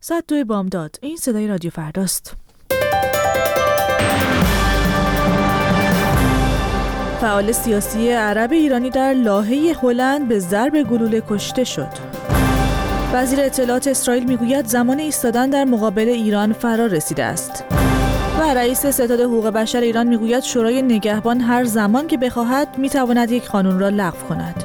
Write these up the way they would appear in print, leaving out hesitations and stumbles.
102 بامداد. این صدای رادیو فرداست. فعال سیاسی عرب ایرانی در لاهه هلند به ضرب گلوله کشته شد. وزیر اطلاعات اسرائیل میگوید زمان ایستادن در مقابل ایران فرا رسیده است. و رئیس ستاد حقوق بشر ایران میگوید شورای نگهبان هر زمان که بخواهد میتواند یک قانون را لغو کند.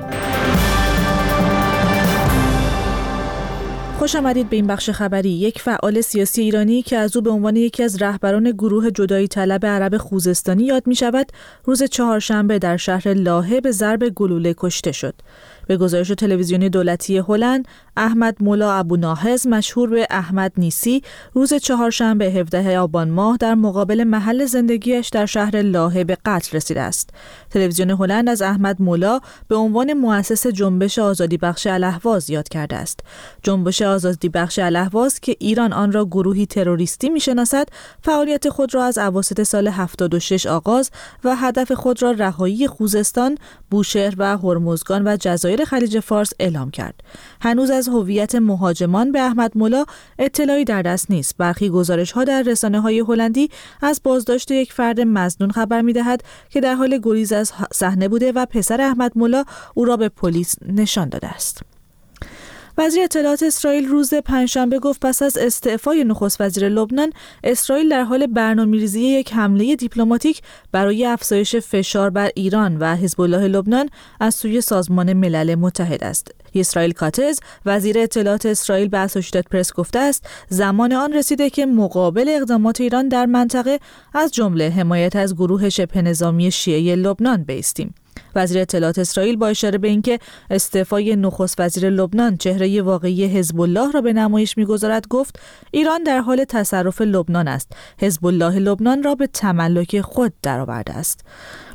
خوش آمدید به این بخش خبری. یک فعال سیاسی ایرانی که از او به عنوان یکی از رهبران گروه جدایی طلب عرب خوزستانی یاد می شود، روز چهارشنبه در شهر لاهه به ضرب گلوله کشته شد. به گزارش تلویزیونی دولتی هلند، احمد مولا ابوناهز مشهور به احمد نیسی روز چهارشنبه 17 آبان ماه در مقابل محل زندگیش در شهر لاهه به قتل رسیده است. تلویزیون هلند از احمد مولا به عنوان مؤسس جنبش آزادی بخش الاهواز یاد کرده است. جنبش آزادی بخش الاهواز که ایران آن را گروهی تروریستی می‌شناسد، فعالیت خود را از اواسط سال 76 آغاز و هدف خود را رهایی خوزستان، بوشهر و هرمزگان و جزایر خلیج فارس اعلام کرد. هنوز از هویت مهاجمان به احمد مولا اطلاعی در دست نیست. برخی گزارش‌ها در رسانه‌های هلندی از بازداشت یک فرد مظنون خبر می‌دهد که در حال گریز از صحنه بوده و پسر احمد مولا او را به پلیس نشان داده است. وزیر اطلاعات اسرائیل روز پنجشنبه گفت پس از استعفای نخست وزیر لبنان، اسرائیل در حال برنامه‌ریزی یک حمله دیپلماتیک برای افزایش فشار بر ایران و حزب الله لبنان از سوی سازمان ملل متحد است. اسرائیل کاتز، وزیر اطلاعات اسرائیل به اسوشییتد پرس گفته است زمان آن رسیده که مقابل اقدامات ایران در منطقه از جمله حمایت از گروه شبه نظامی شیعه لبنان بایستیم. وزیر اطلاعات اسرائیل با اشاره به اینکه استعفای نخست وزیر لبنان چهره واقعی حزب الله را به نمایش می‌گذارد گفت ایران در حال تصرف لبنان است. حزب الله لبنان را به تملک خود درآورده است.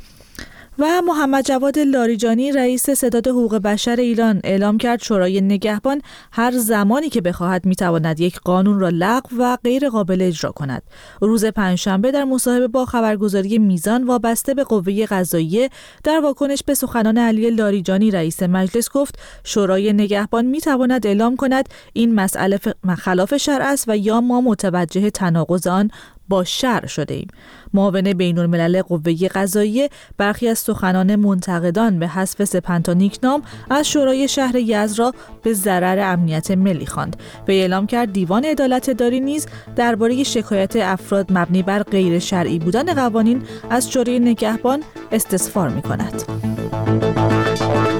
و محمد جواد لاریجانی رئیس ستاد حقوق بشر ایران اعلام کرد شورای نگهبان هر زمانی که بخواهد میتواند یک قانون را لغو و غیر قابل اجرا کند. روز پنجشنبه در مصاحبه با خبرگزاری میزان وابسته به قوه قضاییه در واکنش به سخنان علی لاریجانی رئیس مجلس گفت شورای نگهبان میتواند اعلام کند این مسئله خلاف شرع است و یا ما متوجه تناقض آن با شرع شده ایم. معاون بین‌الملل قوه قضاییه برخی از سخنان منتقدان به حذف سپنتا نام از شورای شهر یزد را به ضرر امنیت ملی خواند و اعلام کرد دیوان عدالت داری نیز درباره شکایت افراد مبنی بر غیر شرعی بودن قوانین از شورای نگهبان استظفار می‌کند.